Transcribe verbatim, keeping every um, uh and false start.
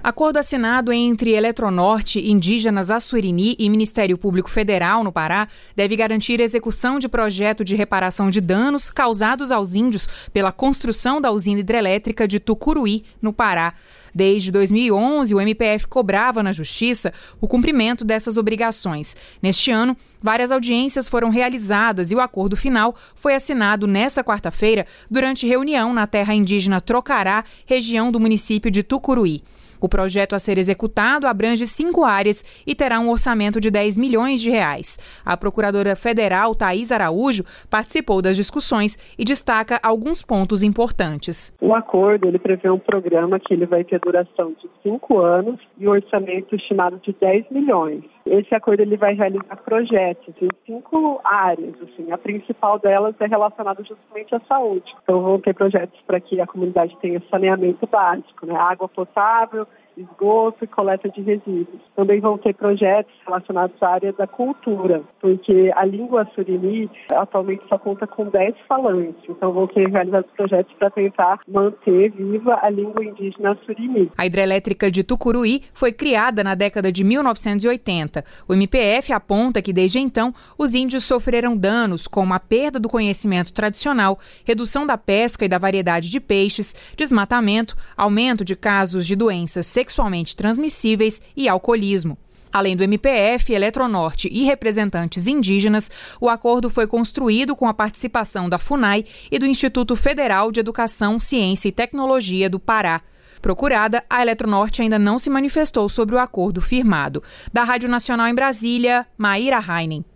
Acordo assinado entre Eletronorte, Indígenas Assurini e Ministério Público Federal no Pará deve garantir a execução de projeto de reparação de danos causados aos índios pela construção da usina hidrelétrica de Tucuruí, no Pará. Desde dois mil e onze, o M P F cobrava na Justiça o cumprimento dessas obrigações. Neste ano, várias audiências foram realizadas e o acordo final foi assinado nesta quarta-feira durante reunião na terra indígena Trocará, região do município de Tucuruí. O projeto a ser executado abrange cinco áreas e terá um orçamento de dez milhões de reais. A procuradora federal, Thaís Araújo, participou das discussões e destaca alguns pontos importantes. O acordo ele prevê um programa que ele vai ter duração de cinco anos e um orçamento estimado de dez milhões. Esse acordo ele vai realizar projetos em cinco áreas. Assim, a principal delas é relacionada justamente à saúde. Então vão ter projetos para que a comunidade tenha saneamento básico, né? Água potável, esgoto e coleta de resíduos. Também vão ter projetos relacionados à área da cultura, porque a língua assurini atualmente só conta com dez falantes, então vão ser realizados projetos para tentar manter viva a língua indígena assurini. A hidrelétrica de Tucuruí foi criada na década de mil novecentos e oitenta. O M P F aponta que desde então os índios sofreram danos como a perda do conhecimento tradicional, redução da pesca e da variedade de peixes, desmatamento, aumento de casos de doenças sexuais sexualmente transmissíveis e alcoolismo. Além do M P F, Eletronorte e representantes indígenas, o acordo foi construído com a participação da FUNAI e do Instituto Federal de Educação, Ciência e Tecnologia do Pará. Procurada, a Eletronorte ainda não se manifestou sobre o acordo firmado. Da Rádio Nacional em Brasília, Maíra Heinen.